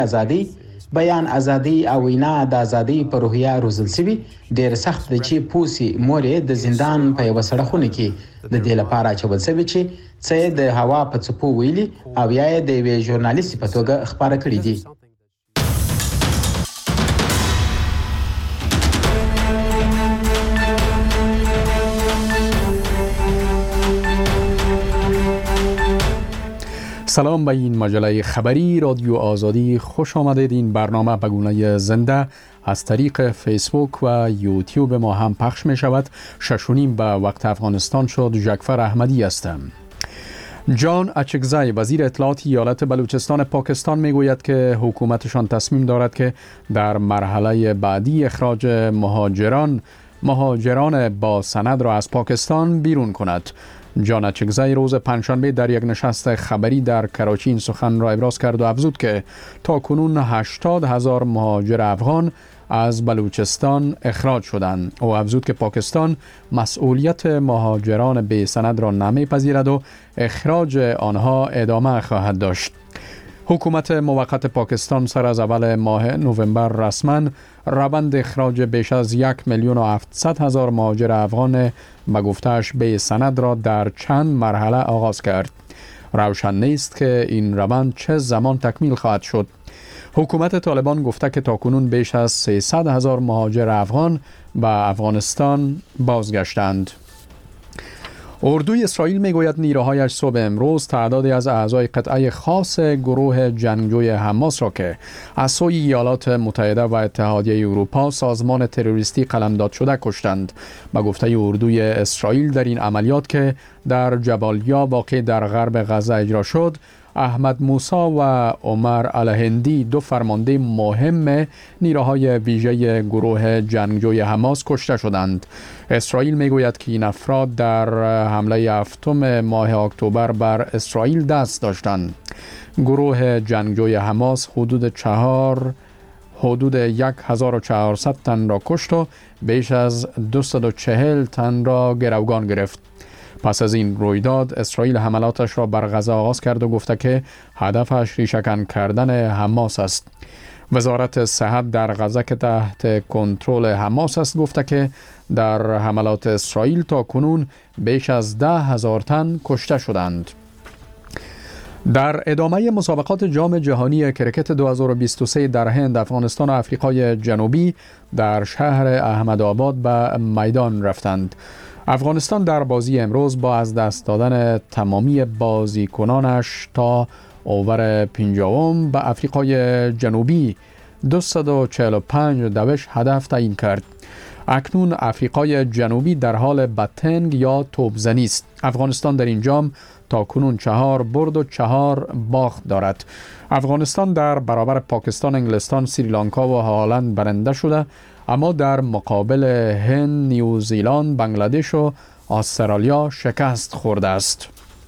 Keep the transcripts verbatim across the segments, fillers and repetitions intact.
ازادي بیان ازادي او وینا د ازادي په روحیه روزل شوی ډیر سخت د چی پوسی مورې د زندان په یو سړخونه کې د دې لپاره چې ولسوي چې څه د هوا په څپو ویلي او یا د وی ژورنالیست په توګه خبره کړې دي. سلام به این مجله خبری رادیو آزادی، خوش آمدید. این برنامه به گونه زنده از طریق فیسبوک و یوتیوب ما هم پخش می شود. ششونیم به وقت افغانستان شد. جعفر احمدی هستم. جان اچکزای وزیر اطلاعات ایالت بلوچستان پاکستان می گوید که حکومتشان تصمیم دارد که در مرحله بعدی اخراج مهاجران مهاجران با سند را از پاکستان بیرون کند. جان اچکزای روز پنجشنبه در یک نشست خبری در کراچی این سخن را ابراز کرد و افزود که تا کنون هشتاد هزار مهاجر افغان از بلوچستان اخراج شدند. او افزود که پاکستان مسئولیت مهاجران بی سند را نمیپذیرد و اخراج آنها ادامه خواهد داشت. حکومت موقت پاکستان سر از اول ماه نوامبر رسما روند اخراج بیش از یک میلیون و هفتصد هزار مهاجر افغان به گفته‌اش بی سند را در چند مرحله آغاز کرد. روشن نیست که این روند چه زمان تکمیل خواهد شد. حکومت طالبان گفته که تاکنون بیش از سیصد هزار مهاجر افغان به افغانستان بازگشتند. اردوی اسرائیل میگوید نیروهایش صبح امروز تعدادی از اعضای قطعه خاص گروه جنگجوی حماس را که از سوی ایالات متحده و اتحادیه اروپا سازمان تروریستی قلمداد شده کشتند. به گفته اردوی اسرائیل در این عملیات که در جبالیا واقع در غرب غزه اجرا شد، احمد موسی و عمر الهندی دو فرمانده مهم نیروهای ویژه گروه جنگجوی حماس کشته شدند. اسرائیل میگوید که این افراد در حمله هفتم ماه اکتبر بر اسرائیل دست داشتند. گروه جنگجوی حماس حدود چهار حدود هزار و چهارصد تن را کشت و بیش از دویست و چهل تن را گروگان گرفت. پس از این رویداد اسرائیل حملاتش را بر غزه آغاز کرد و گفته که هدفش ریشه‌کن کردن حماس است. وزارت صحت در غزه که تحت کنترل حماس است گفته که در حملات اسرائیل تا کنون بیش از ده هزار تن کشته شدند. در ادامه مسابقات جام جهانی کرکت دو هزار و بیست و سه در هند، افغانستان و آفریقای جنوبی در شهر احمدآباد به میدان رفتند. افغانستان در بازی امروز با از دست دادن تمامی بازیکنانش تا اوور پنجم به آفریقای جنوبی دویست و چهل و پنج دوش هدف تعیین کرد. اکنون آفریقای جنوبی در حال بتنگ یا توپزنی است. افغانستان در این جام تا کنون چهار برد و چهار باخت دارد. افغانستان در برابر پاکستان، انگلستان، سریلانکا و هالند برنده شده، اما در مقابل هند، نیوزیلند، بنگلادش و استرالیا شکست خورده است.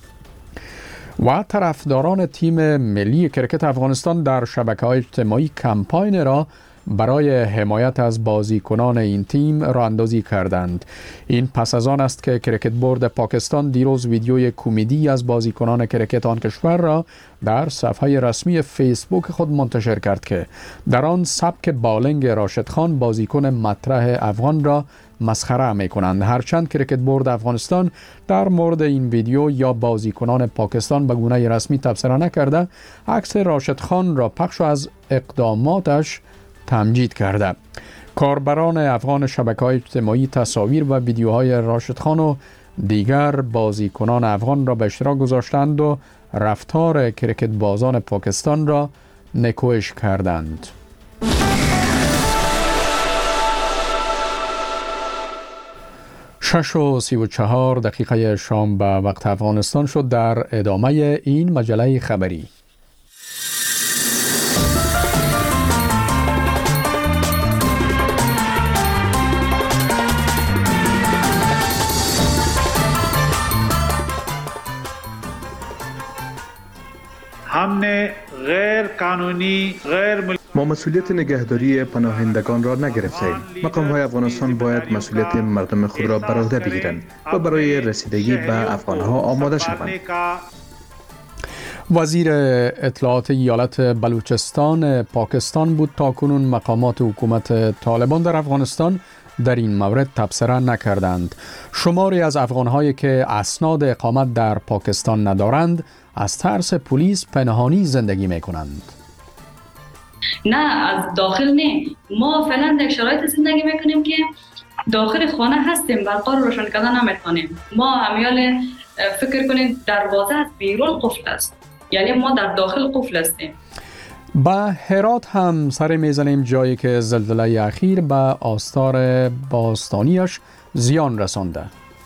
و طرفداران تیم ملی کرکت افغانستان در شبکه‌های اجتماعی کمپاین را برای حمایت از بازیکنان این تیم راه اندازی کردند. این پس از آن است که کرکت بورد پاکستان دیروز ویدیوی کمدی از بازیکنان کرکت آن کشور را در صفحه رسمی فیسبوک خود منتشر کرد که در آن سبک بالنگ راشد خان بازیکن مطرح افغان را مسخره می کنند. هرچند کرکت بورد افغانستان در مورد این ویدیو یا بازیکنان پاکستان به گونه رسمی تبصره نکرده، عکس راشد خان را پخش و از اقداماتش تمجید کرده. کاربران افغان شبکه‌های اجتماعی تصاویر و ویدیوهای راشد خان و دیگر بازیکنان افغان را به اشتراک گذاشتند و رفتار کرکت بازان پاکستان را نکوهش کردند. شش و سی و چهار دقیقه شام به وقت افغانستان شد. در ادامه این مجله خبری हमने غیر قانونی غیر مل... ما مسئولیت نگهداری پناهندگان را نگرفتیم. مقام‌های افغانستان باید مسئولیت مردم خود را بر عهده بگیرند و برای رسیدگی به افغان‌ها آماده شوند. وزیر اطلاعات ایالت بلوچستان پاکستان بود تا کنون مقامات حکومت طالبان در افغانستان در این مورد تبصره نکردند. شماری از افغان‌هایی که اسناد اقامت در پاکستان ندارند از ترس پلیس پنهانی زندگی می‌کنند. نه از داخل نه، ما فعلا در شرایط زندگی میکنیم که داخل خانه هستیم، برقا رو روشن کردن نمیتونیم. ما همیال فکر کنیم دروازه از بیرون قفل است، یعنی ما در داخل قفل هستیم. با هرات هم سر میزنیم، جایی که زلزله اخیر به آستار باستانیش زیان رسانده.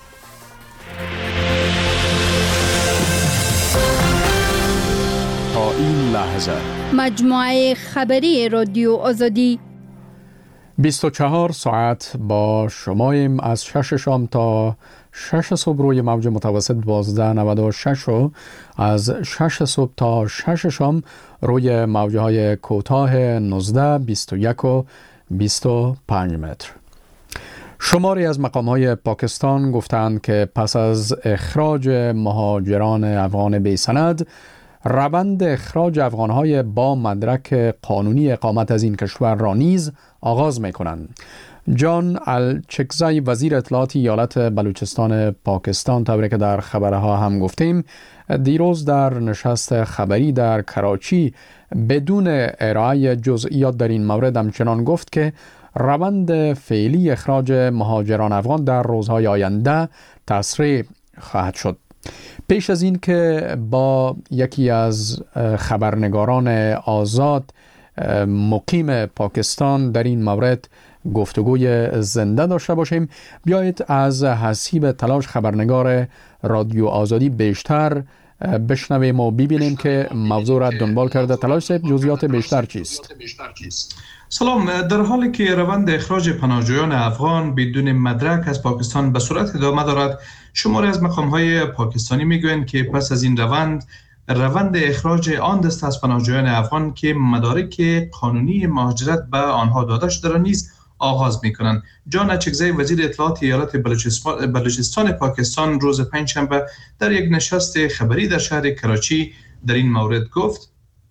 تا این لحظه مجموعه خبری رادیو آزادی بیست و چهار ساعت با شماییم، از شش شام تا شش صبح روی موج متوسط دوازده نود و شش و از شش صبح تا شش شام روی موجه های کوتاه نوزده، بیست و یک و بیست و پنج متر. شماری از مقام های پاکستان گفتند که پس از اخراج مهاجران افغان بی سند، روند اخراج افغان‌های با مدرک قانونی اقامت از این کشور را نیز آغاز می‌کنند. جان الچکزی وزیر اطلاعات ایالت بلوچستان پاکستان، طوری که در خبرها هم گفتیم، دیروز در نشست خبری در کراچی بدون ارائه جزئیات در این مورد همچنان گفت که روند فعلی اخراج مهاجران افغان در روزهای آینده تسریع خواهد شد. پیش از این که با یکی از خبرنگاران آزاد مقیم پاکستان در این مورد گفتگوی زنده داشته باشیم، بیایید از حسیب تلاش خبرنگار رادیو آزادی بیشتر بشنویم و ببینیم که موضوع را دنبال کرده. تلاش صاحب، جزئیات بیشتر چیست؟ سلام. در حالی که روند اخراج پناهجویان افغان بدون مدرک از پاکستان به صورت ادامه دارد، شماری از مقام‌های پاکستانی میگویند که پس از این روند روند اخراج آن دسته از پناهجویان افغان که مدارک قانونی مهاجرت به آنها داده شده را نیز آغاز می‌کنند. جان اچکزی وزیر اطلاعات ایالت بلوچستان پاکستان روز پنجشنبه در یک نشست خبری در شهر کراچی در این مورد گفت: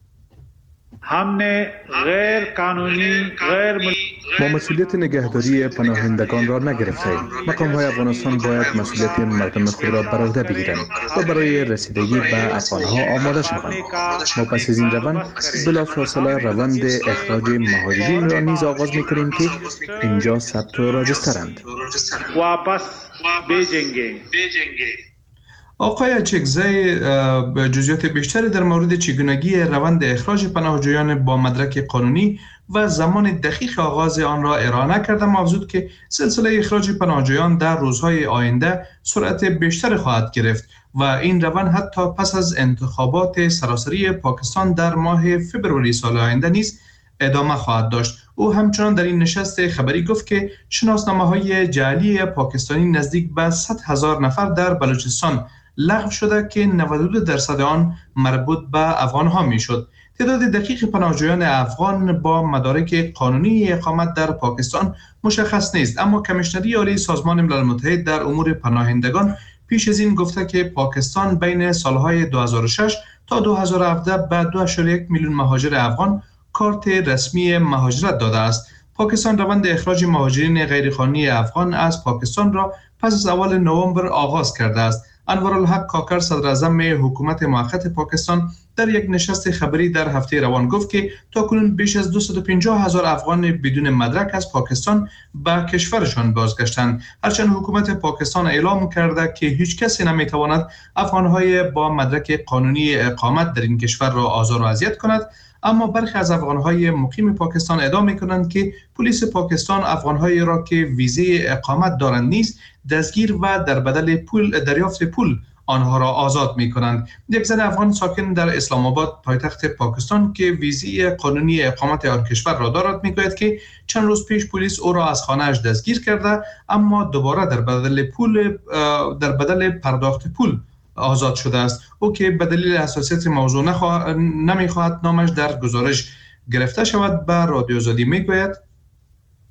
हमने غیر قانونی غیر ما مسئولیت نگهداری پناهندگان را نگرفتیم. مقام‌های افغانستان باید مسئولیت مردم خود را بر عهده بگیرند و برای رسیدگی به افغان‌ها آماده شوند. ما پس از این روند بلافاصله روند اخراج مهاجرین را نیز آغاز می‌کنیم که اینجا ثبت و راجسترند. واپس بجنگیں. آقای چکزی جزئیات بیشتری در مورد چگونگی روند اخراج پناهجویان با مدرک قانونی و زمان دقیق آغاز آن را ارائه نکردم، افزود که سلسله اخراج پناهجویان در روزهای آینده سرعت بیشتری خواهد گرفت و این روند حتی پس از انتخابات سراسری پاکستان در ماه فوریه سال آینده نیز ادامه خواهد داشت. او همچنان در این نشست خبری گفت که شناسنامه‌های جعلی پاکستانی نزدیک به صد هزار نفر در بلوچستان لغو شده که نود و دو درصد آن مربوط به افغان‌ها میشد. تعداد دقیق پناهجویان افغان با مدارک قانونی اقامت در پاکستان مشخص نیست، اما کمیشنری عالی سازمان ملل متحد در امور پناهندگان پیش از این گفته که پاکستان بین سالهای دو هزار و شش تا دو هزار و هفده به دو ممیز یک میلیون مهاجر افغان کارت رسمی مهاجرت داده است. پاکستان روند اخراج مهاجرین غیرقانونی افغان از پاکستان را پس از اول نوامبر آغاز کرده است. انوارالحق کاکر صدر اعظم حکومت موقت پاکستان در یک نشست خبری در هفته روان گفت که تاکنون بیش از دویست و پنجاه هزار افغان بدون مدرک از پاکستان به کشورشان بازگشتند، هرچند حکومت پاکستان اعلام کرده که هیچ کسی نمیتواند افغانهای با مدرک قانونی اقامت در این کشور را آزار و اذیت کند. اما برخی از افغانهای مقیم پاکستان ادعا می‌کنند که پلیس پاکستان افغانهایی را که ویزه اقامت دارند نیز دستگیر و در بدل پول دریافت پول آنها را آزاد می‌کنند. یک زن افغان ساکن در اسلام آباد پایتخت پاکستان که ویزه قانونی اقامت آن کشور را دارد میگوید که چند روز پیش پلیس او را از خانه‌اش دستگیر کرده، اما دوباره در بدل پول در بدل پرداخت پول آزاد شده است. او که به دلیل حساسیت موضوع نخوا... نمیخواهد نامش در گزارش گرفته شود به رادیو آزادی میگوید: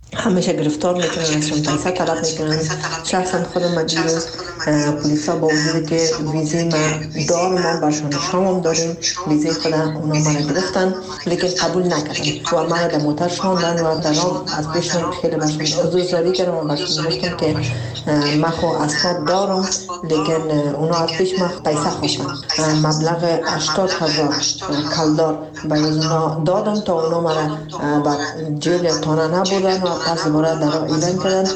همیشه گرفتار میکنن، ازشون پیسه طلب میکنن. شخصا خودم دیروز پلیسا با وجودی که ویزه ما دار ما برشون شام داریم، ویزه خود اونا من گرفتن لیکن قبول نکردن و من در موتر شاندن و در از پیشم خیلی برشون عذرخواهی کردم و برشون گفتم که من خو اسناد دارم لیکن اونا از پیش من پیسه خواستن، مبلغ هشتاد هزار کلدار به اونا دادم تا اونا من با جیل تانه نبودن و پس دوباره در ایران کردن.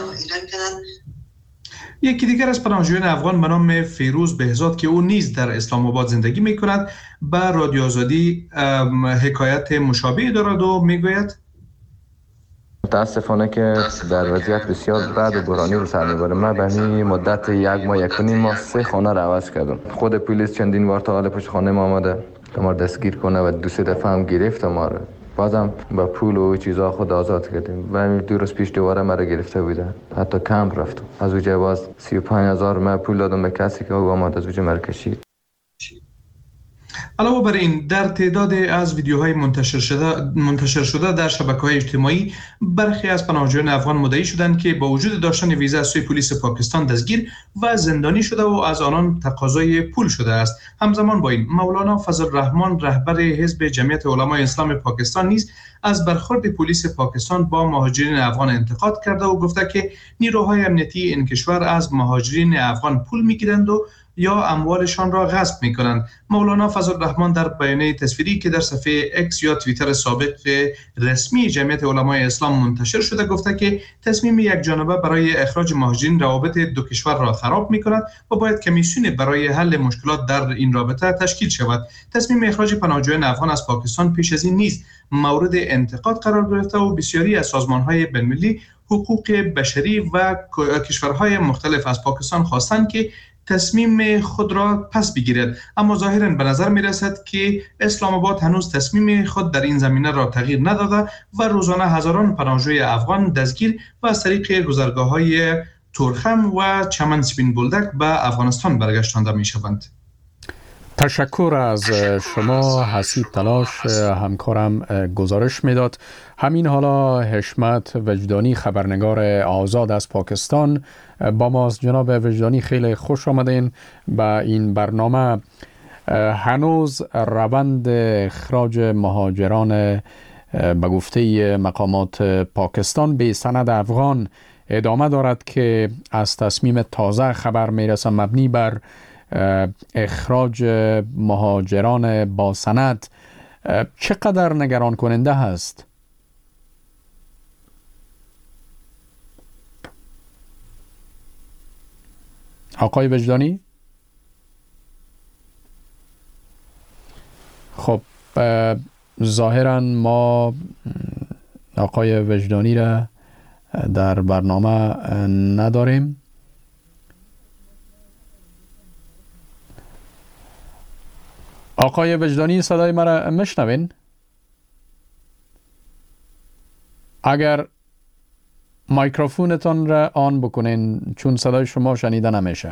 یکی دیگر از پناهجویان افغان به نام فیروز بهزاد که او نیز در اسلام آباد زندگی می کند به رادیو آزادی حکایت مشابه دارد و می گوید متاسفانه که در وضعیت بسیار بد و بحرانی به سر میبره. من به همین مدت یک ماه یک و نیم ماه سه خانه را عوض کردم. خود پلیس چندین بار تا حالا پشت خانه ما آمده ما دستگیر کنه و دو سه دفعه هم گرفت ما را. بازم با پول و چیزا خود آزاد کردیم. و دو روز پیش دوباره مرا گرفته بودن. حتی کمپ رفتم. از اونجا باز سی و پنج هزار من پول دادم به کسی که او آمد از اونجا مرا کشید. علاوه بر این در تعداد از ویدیوهای منتشر شده منتشر شده در شبکه‌های اجتماعی برخی از پناهجویان افغان مدعی شدند که با وجود داشتن ویزا از سوی پلیس پاکستان دستگیر و زندانی شده و از آنان تقاضای پول شده است. همزمان با این مولانا فضل الرحمن رهبر حزب جمعیت علمای اسلام پاکستان نیز از برخورد پلیس پاکستان با مهاجرین افغان انتقاد کرده و گفته که نیروهای امنیتی این کشور از مهاجرین افغان پول می‌گیرند و یا اموالشان را غصب می‌کنند. مولانا فضل الرحمن در بیانیه تصویری که در صفحه اکس یا توییتر سابق رسمی جمعیت علمای اسلام منتشر شده گفته که تصمیم یک جانبه برای اخراج مهاجرین روابط دو کشور را خراب می‌کند و باید کمیسیون برای حل مشکلات در این رابطه تشکیل شود. تصمیم اخراج پناهجویان افغان از پاکستان پیش از این نیز مورد انتقاد قرار گرفته و بسیاری از سازمان‌های بین‌المللی حقوق بشری و کشورهای مختلف از پاکستان خواستند که تصمیم خود را پس بگیرد، اما ظاهراً به نظر می رسد که اسلام آباد هنوز تصمیم خود در این زمینه را تغییر نداده و روزانه هزاران پناهجوی افغان دستگیر و از طریق گذرگاه‌های تورخم و چمن سپین بولدک به افغانستان برگشتانده می شوند. تشکر از شما حسیب تلاش، همکارم گزارش میداد. همین حالا حشمت وجدانی خبرنگار آزاد از پاکستان با ماست. جناب وجدانی خیلی خوش آمدین به این برنامه. هنوز روند اخراج مهاجران به گفته مقامات پاکستان به سند افغان ادامه دارد که از تصمیم تازه خبر میرسه مبنی بر اخراج مهاجران با سند. چقدر نگران کننده هست؟ آقای وجدانی؟ خب ظاهرا ما آقای وجدانی را در برنامه نداریم. آقای وجدانی صدای مرا میشنوین؟ اگر مایکروفونتان را آن بکنین چون صدای شما شنیده نمیشه.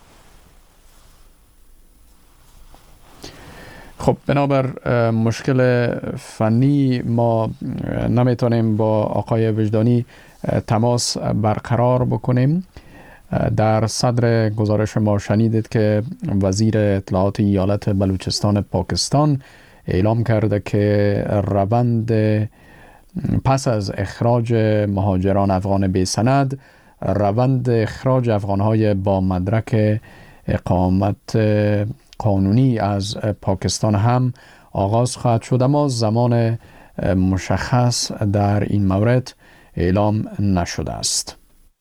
خب بنابر مشکل فنی ما نمیتونیم با آقای وجدانی تماس برقرار بکنیم. در صدر گزارش ما شنیدید که وزیر اطلاعات ایالت بلوچستان پاکستان اعلام کرده که روند پس از اخراج مهاجران افغان بی سند، روند اخراج افغانهای با مدرک اقامت قانونی از پاکستان هم آغاز خواهد شد، اما زمان مشخص در این مورد اعلام نشده است.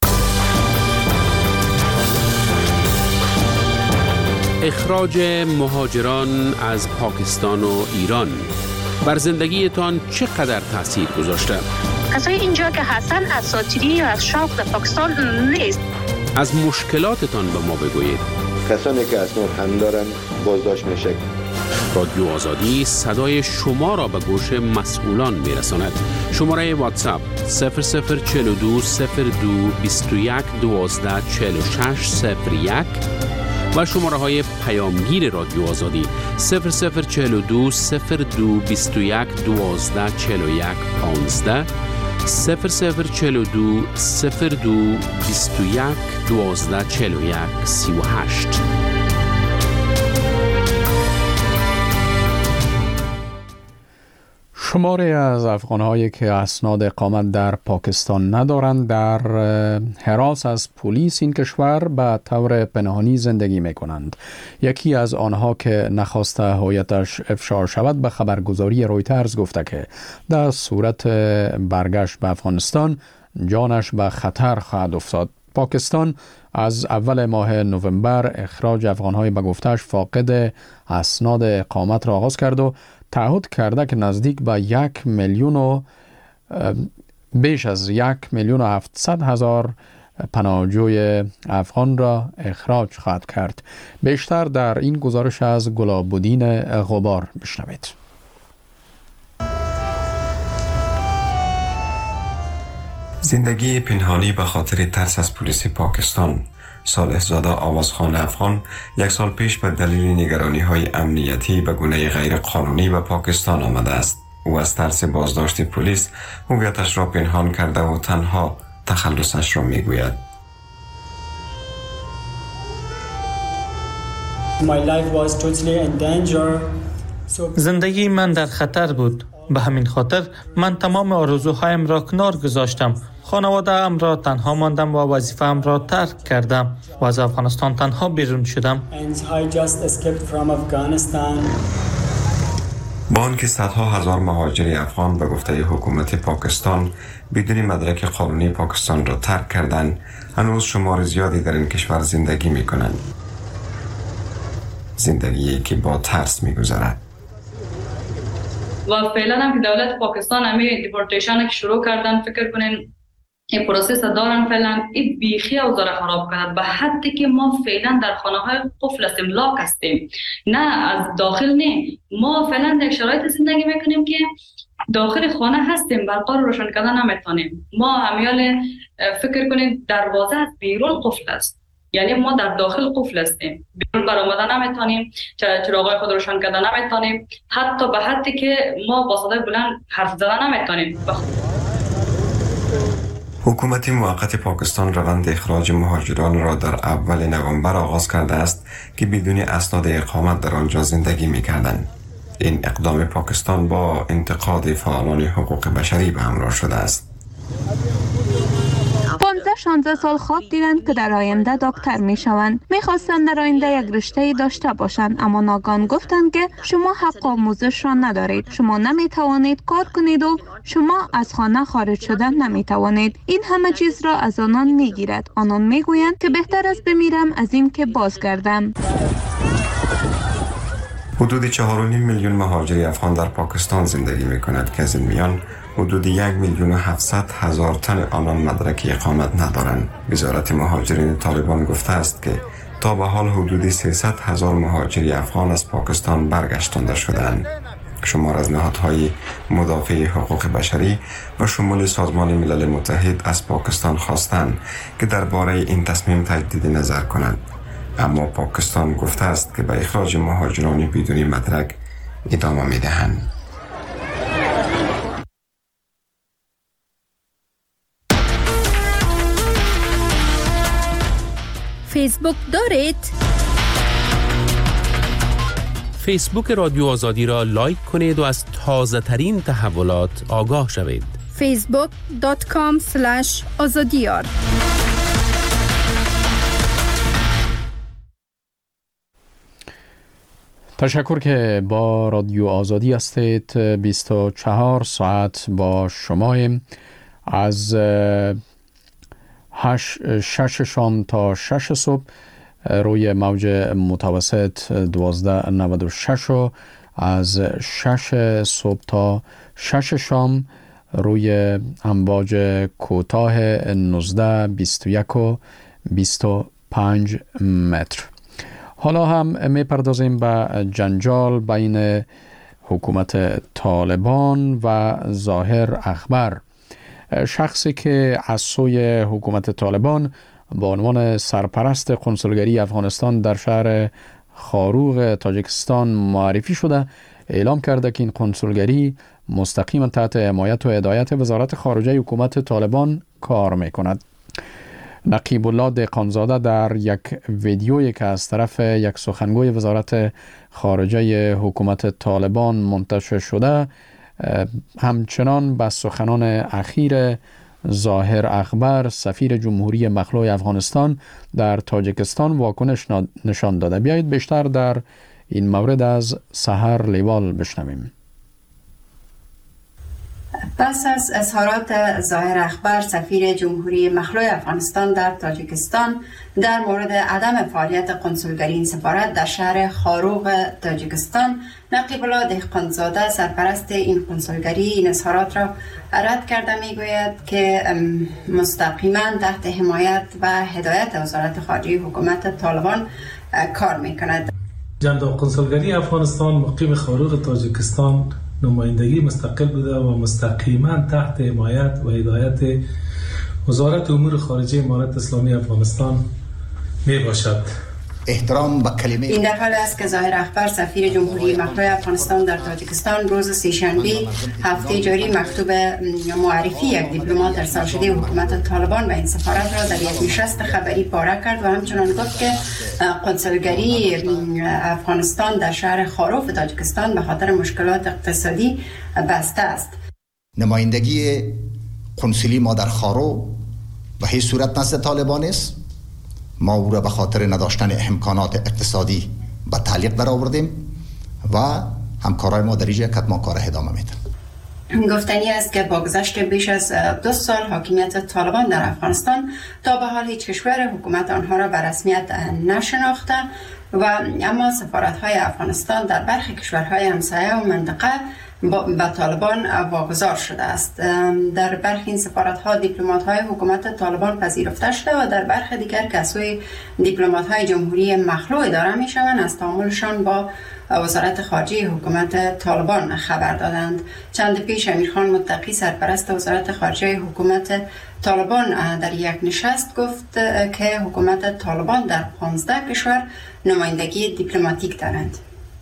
اخراج مهاجران از پاکستان و ایران بر زندگیتان چقدر تاثیر گذاشته؟ کسای اینجا که هستن اساطیری یا از شوق در پاکستان نیست. از مشکلاتتان به ما بگویید. کسانی که اسناد هم دارن بازداشت میشه. رادیو آزادی صدای شما را به گوش مسئولان میرساند. شماره واتساپ صفر صفر چهل و دو صفر دو بیست و یک دوازده چهل و شش صفر یک و شماره های پیامگیر رادیو آزادی صفر صفر چهل و دو صفر دو بیست و یک دوازده چهل و یک پانزده صفر صفر چهل و دو صفر دو بیست و یک دوازده چهل و یک سی و هشت. شماری از افغان‌هایی که اسناد اقامت در پاکستان ندارند در حراس از پلیس این کشور به طور پنهانی زندگی می‌کنند. یکی از آنها که نخواسته هویتش افشا شود به خبرگزاری رویترز گفته که در صورت برگشت به افغانستان جانش به خطر خواهد افتاد. پاکستان از اول ماه نوامبر اخراج افغان‌های به گفته‌اش فاقد اسناد اقامت را آغاز کرد و تعهد کرده که نزدیک به یک میلیون و بیش از یک میلیون و هفتصد هزار پناهجوی افغان را اخراج خواهد کرد. بیشتر در این گزارش از گلاب‌الدین غبار بشنوید. زندگی پنهانی به خاطر ترس از پلیس پاکستان. صالح زاده آوازخوان افغان یک سال پیش به دلیل نگرانی های امنیتی به گونه غیر قانونی به پاکستان آمده است. او از ترس بازداشت پلیس هویتش را پنهان کرده و تنها تخلصش را می گوید. زندگی من در خطر بود. به همین خاطر من تمام آرزوهایم را کنار گذاشتم. خانواده ام را تنها ماندم و وظیفه ام را ترک کردم و از افغانستان تنها بیرون شدم. با آنکه صدها هزار مهاجر افغان به گفته حکومت پاکستان بدون مدرک قانونی پاکستان را ترک کردند، هنوز شمار زیادی در این کشور زندگی می کنند. زندگی که با ترس می گذرد. و فعلا هم که دولت پاکستان همه دیپورتیشن که شروع کردن، فکر کنین این پروسس دارن فعلا این بیخی اوضاع خراب کردن به حدی که ما فعلا در خانه های قفل هستیم، لاک هستیم، نه از داخل نه. ما فعلا در شرایط زندگی میکنیم که داخل خانه هستیم، برقا رو روشن کردن نمیتونیم. ما همیال فکر کنید دروازه از بیرون قفل است، یعنی ما در داخل قفل هستیم، بیرون برآمدن نمیتونیم، چراغای خود روشن کردن نمیتونیم، حتی به حدی که ما با صدای بلند حرف زدن نمیتونیم. حکومت موقت پاکستان روند اخراج مهاجران را در اول نوامبر آغاز کرده است که بدون اسناد اقامت در آنجا زندگی می‌کردند. این اقدام پاکستان با انتقاد فعالان حقوق بشری به همراه شده است. پانزده شانزده سال خواب دیدند که در آینده دکتر می شوند. می خواستند در آینده یک رشته داشته باشند، اما ناگهان گفتند که شما حق آموزش را ندارید، شما نمی توانید کار کنید و شما از خانه خارج شدن نمی توانید. این همه چیز را از آنان می گیرد. آنان می گویند که بهتر است بمیرم از این که بازگردم. حدود چهار و نیم میلیون مهاجر افغان در پاکستان زندگی می کند که از این میان حدود یک میلیون و هفتصد هزار تن آنان مدرک اقامت ندارند. وزارت مهاجرین طالبان گفته است که تا به حال حدود سیصد هزار مهاجر افغان از پاکستان برگشتانده شدند. شمار از نهادهای مدافع حقوق بشری و شمول سازمان ملل متحد از پاکستان خواستند که درباره این تصمیم تجدید نظر کنند، اما پاکستان گفته است که به اخراج مهاجران بدون مدرک ادامه می‌دهند. فیسبوک دارید؟ فیسبوک رادیو آزادی را لایک کنید و از تازه ترین تحولات آگاه شوید. فیسبوک دات کام اسلش آزادیار. تشکر که با رادیو آزادی هستید. بیست و چهار ساعت با شماییم. از شش شام تا شش صبح روی موج متوسط دوازده نود و شش و از شش صبح تا شش شام روی امواج کوتاه نوزده بیست و یک و بیست و پنج متر. حالا هم می پردازیم به جنجال بین حکومت طالبان و ظاهر اخبر، شخصی که از سوی حکومت طالبان با عنوان سرپرست کنسولگری افغانستان در شهر خاروغ تاجیکستان معرفی شده، اعلام کرده که این کنسولگری مستقیما تحت حمایت و هدایت وزارت خارجه حکومت طالبان کار میکند. نقیب الله دهقانزاده در یک ویدیویی که از طرف یک سخنگوی وزارت خارجه حکومت طالبان منتشر شده همچنان به سخنان اخیر ظاهر اخبر سفیر جمهوری مخلوع افغانستان در تاجیکستان واکنش نشان داده. بیایید بیشتر در این مورد از سحر لیوال بشنویم. پس از اظهارات ظاهر اخبر سفیر جمهوری مخلوع افغانستان در تاجیکستان در مورد عدم فعالیت قنسولگری این سفارت در شهر خاروق تاجیکستان، نقیب الله دهقانزاده سرپرست این قنسولگری این اظهارات را رد کرده میگوید که مستقیما تحت حمایت و هدایت وزارت خارجه حکومت طالبان کار میکند. جناب قنسولگری افغانستان مقیم خاروق تاجیکستان نمایندگی مستقل بوده و مستقیما تحت حمایت و هدایت وزارت امور خارجه امارت اسلامی افغانستان می باشد. احترام به کلمه این در حال است که ظاهر اخبر سفیر جمهوری مخلوع افغانستان در تاجیکستان روز سه‌شنبه هفته جاری مکتوب معرفی یک دیپلمات ارسال شده حکومت طالبان به این سفارت را در یک نشست خبری پاره کرد و همچنان گفت که قنسولگری افغانستان در شهر خاروف تاجیکستان به خاطر مشکلات اقتصادی بسته است. نمایندگی قنسولی ما در خارو به هیچ صورت نزد طالبان است. ما او را به خاطر نداشتن امکانات اقتصادی به تعلیق در آوردیم و همکارای ما در اینجا کتمان کار ادامه میدن. گفتنی است که با گذشت بیش از دو سال حاکمیت طالبان در افغانستان تا به حال هیچ کشور حکومت آنها را به رسمیت نشناخته و اما سفارت‌های افغانستان در برخی کشورهای همسایه و منطقه به طالبان واگذار شده است. در برخی این سفارت‌ها دیپلمات‌های حکومت طالبان پذیرفته شده و در برخی دیگر که از سوی دیپلمات‌های جمهوری مخلوع اداره می‌شوند از تعاملشان با وزارت خارجه حکومت طالبان خبر دادند. چند پیش امیرخان متقی سرپرست وزارت خارجه حکومت طالبان در یک نشست گفت که حکومت طالبان در پانزده کشور نمایندگی دیپلماتیک دارند.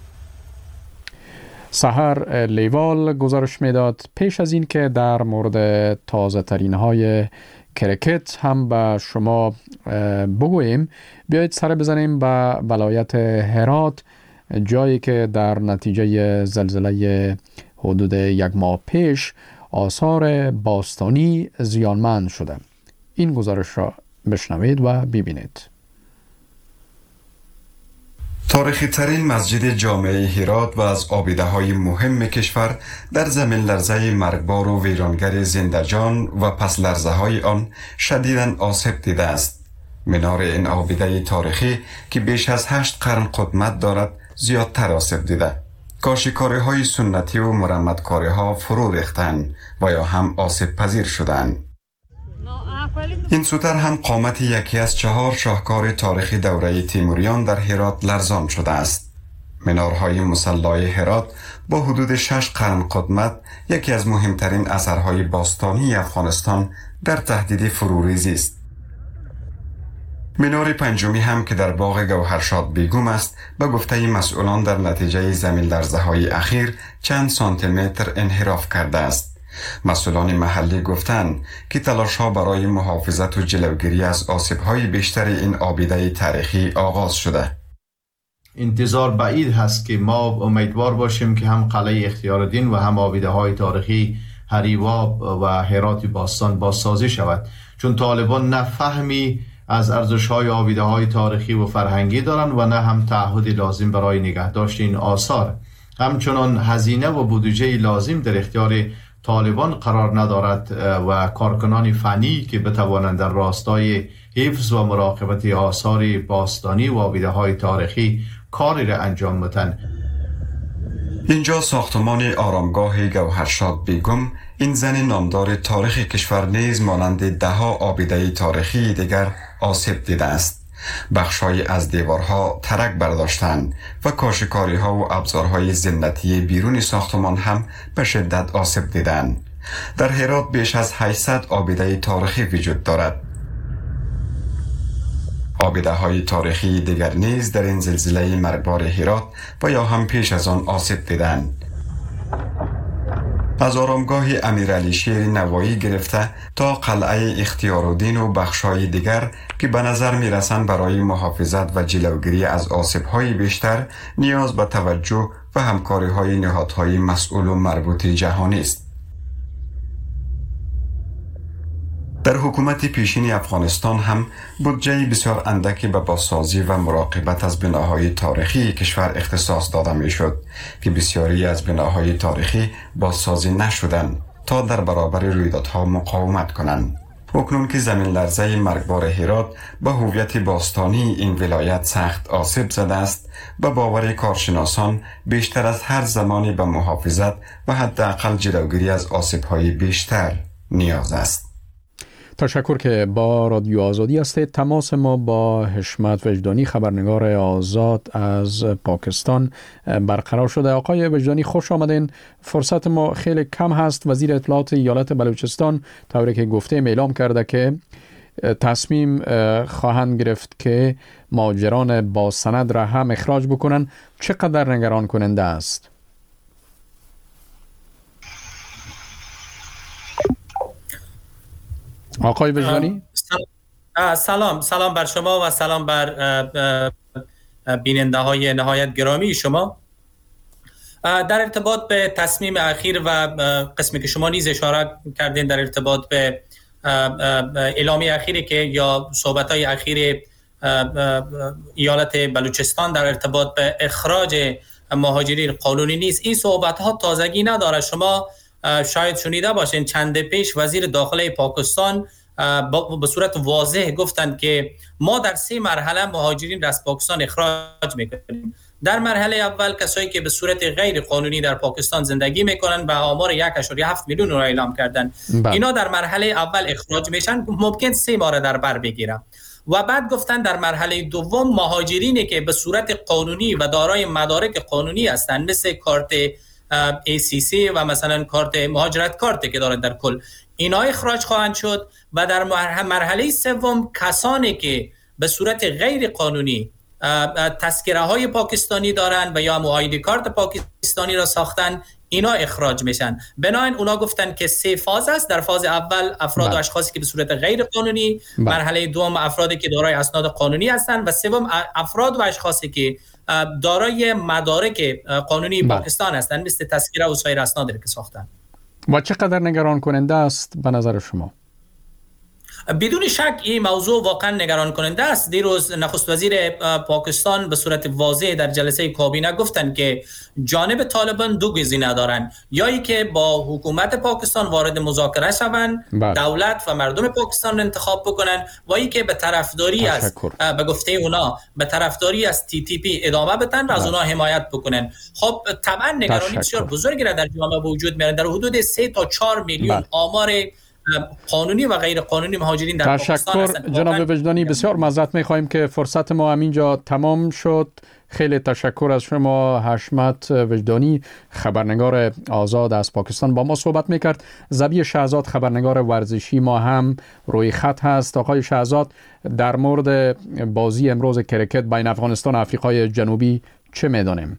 سحر لیوال گزارش میداد. پیش از این که در مورد تازه ترین های کرکت هم به شما بگوییم، بیایید سر بزنیم به ولایت هرات، جایی که در نتیجه زلزله حدود یک ماه پیش آثار باستانی زیانمند شده. این گزارش را بشنوید و ببینید. تاریخی ترین مسجد جامع هرات و از آبیده های مهم کشور در زمین لرزه مرگبار و ویرانگر زندجان و پس لرزه های آن شدیداً آسیب دیده است. منار این آبیده تاریخی که بیش از هشت قرن قدمت دارد زیادتر آسیب دیده. کاشیکاری های سنتی و مرمتکاری ها فرو ریختند و یا هم آسیب پذیر شدند. این سوتر هم قامت یکی از چهار شاهکار تاریخی دوره تیموریان در هرات لرزان شده است. منارهای مصلای هرات با حدود شش قرن قدمت یکی از مهمترین اثرهای باستانی افغانستان در تهدید فروریزی است. منار پنجمی هم که در باغ گوهرشاد بیگم است، به گفته مسئولان در نتیجه زمین لرزه های اخیر چند سانتی متر انحراف کرده است. مسئولان محلی گفتند که تلاش ها برای محافظت و جلوگیری از آسیب های بیشتر این آبیده تاریخی آغاز شده. انتظار بعید هست که ما امیدوار باشیم که هم قلعه اختیارالدین و هم آبیده های تاریخی هریواب و هرات باستان بازسازی شود، چون طالبان نه فهمی از ارزش های آبیده های تاریخی و فرهنگی دارند و نه هم تعهد لازم برای نگهداشت این آثار. همچنان هزینه و بودجه لازم در اختیار طالبان قرار ندارد و کارکنان فنی که بتوانند در راستای حفظ و مراقبت آثار باستانی و آبیده های تاریخی کاری را انجام بدن. اینجا ساختمان آرامگاه گوهرشاد بیگم، این زن نامدار تاریخ کشور نیز مانند دهها آبیده تاریخی دیگر آسیب دیده است. بخشای از دیوارها ترک برداشتند و کاشیکاری ها و ابزارهای زینتی بیرون ساختمان هم به شدت آسیب دیدند. در هرات بیش از هشتصد آبیده تاریخی وجود دارد. آبیده های تاریخی دیگر نیز در این زلزله مرگبار هرات و یا هم پیش از آن آسیب دیدند. از آرامگاه امیرعلی شیر نوایی گرفته تا قلعه اختیارالدین و بخشای دیگر که به نظر می رسند برای محافظت و جلوگیری از آسیب‌های بیشتر نیاز به توجه و همکاری‌های نهادهای مسئول و مربوط جهانی است. در حکومت پیشین افغانستان هم بودجه بسیار اندکی به بازسازی و مراقبت از بناهای تاریخی کشور اختصاص داده می شد که بسیاری از بناهای تاریخی بازسازی نشدند تا در برابر رویدادها مقاومت کنند. اکنون که زمین لرزه مرگبار هرات به هویت باستانی این ولایت سخت آسیب زده است، به باور کارشناسان بیشتر از هر زمانی به محافظت و حداقل جلوگیری از آسیب‌های بیشتر نیاز است. تشکر که با رادیو آزادی هستید. تماس ما با حشمت وجدانی خبرنگار آزاد از پاکستان برقرار شده. آقای وجدانی خوش آمدین. فرصت ما خیلی کم هست. وزیر اطلاعات ایالت بلوچستان طوری که گفته اعلام کرده که تصمیم خواهند گرفت که مهاجران با سند را هم اخراج بکنن. چقدر نگران کننده است؟ آقای وجدانی؟ سلام سلام بر شما و سلام بر بیننده های نهایت گرامی شما. در ارتباط به تصمیم اخیر و قسمی که شما نیز اشاره کردین در ارتباط به اعلامیه اخیری که یا صحبت‌های اخیر ایالت بلوچستان در ارتباط به اخراج مهاجرین قانونی نیست، این صحبت‌ها تازگی نداره. شما شاید شنیده باشین چند پیش وزیر داخله پاکستان به صورت واضح گفتند که ما در سه مرحله مهاجرین را از پاکستان اخراج میکنیم. در مرحله اول کسایی که به صورت غیر قانونی در پاکستان زندگی میکنن به آمار یک اشاریه هفت میلیون را اعلام کردن. اینا در مرحله اول اخراج میشن، ممکن سه ماه در بر بگیرن. و بعد گفتن در مرحله دوم مهاجرینی که به صورت قانونی و دارای مدارک قانونی هستند مثل کارت ای سی سی و مثلا کارت مهاجرت کارت که دارد در کل، اینا اخراج خواهند شد. و در مرحله سوم کسانی که به صورت غیر قانونی تذکره های پاکستانی دارند و یا آیدی کارت پاکستانی را ساختن، اینا اخراج میشن. بنابراین اونا گفتن که سه فاز است. در فاز اول افراد و اشخاصی که به صورت غیر قانونی، مرحله دوم افرادی که دارای اسناد قانونی هستند و سوم افراد و اشخاصی که دارای مدارک قانونی با. پاکستان هستند مثل تذکره و سایر اسنادی که ساختن. و چقدر نگران کننده است به نظر شما؟ بدون شک این موضوع واقعا نگران کننده است. دیروز نخست وزیر پاکستان به صورت واضح در جلسه کابینه گفتند که جانب طالبان دو گزینه دارند، یا ای که با حکومت پاکستان وارد مذاکره شوند، دولت و مردم پاکستان انتخاب بکنن، و ای که به طرفداری از به گفته اونا به طرفداری از تی تی پی ادامه بدن و از اونا حمایت بکنن. خب طبعا نگرانی بسیار بزرگی را در جامعه وجود میاره. در حدود سه تا چهار میلیون آمار قانونی و غیر قانونی مهاجرین در پاکستان هستند. تشکر جناب وجدانی، بسیار معذرت می‌خوایم که فرصت ما همینجا تمام شد. خیلی تشکر از شما. حشمت وجدانی خبرنگار آزاد از پاکستان با ما صحبت میکرد. زبی شهزاد خبرنگار ورزشی ما هم روی خط هست. آقای شهزاد، در مورد بازی امروز کرکت بین افغانستان و آفریقای جنوبی چه میدانیم؟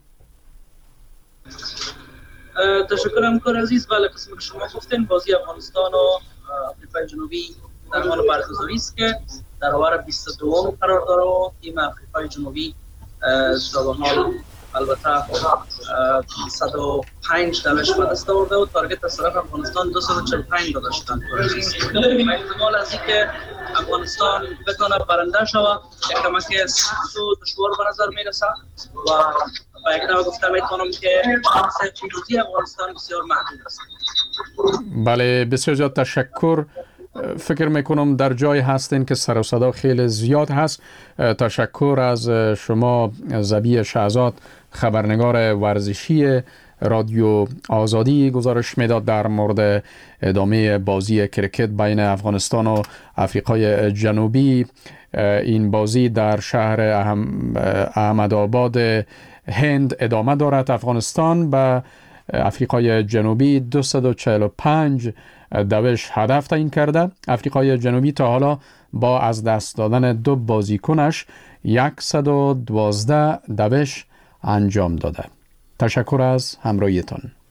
تشکر همکار عزیز. بله، قسمی که شما گفتین بازی افغانستان و آفریقای جنوبی در حال برگزاری است که در آور بیست و دو قرار داره و تیم آفریقای جنوبی تا به حال البته صد و پنج دلش به دست آورده و تارگت از طرف افغانستان دویست و چهل و پنج داشتن. احتمال از اینکه افغانستان بتونه برنده شود یک کمک سخت و دشوار به نظر میرسه و با یک نوع گفته میتونم که شانس پیروزی افغانستان بسیار محدود است. بله، بسیار زیاد تشکر. فکر میکنم در جای هستین که سر و صدا خیلی زیاد هست. تشکر از شما زبی شهزاد خبرنگار ورزشی رادیو آزادی گزارش میداد در مورد ادامه بازی کرکت بین افغانستان و آفریقای جنوبی. این بازی در شهر احمدآباد هند ادامه دارد. افغانستان به آفریقای جنوبی دویست و چهل و پنج دوش هدف تعیین کرده. آفریقای جنوبی تا حالا با از دست دادن دو بازیکنش صد و دوازده دوش انجام داده. تشکر از همراهیتان.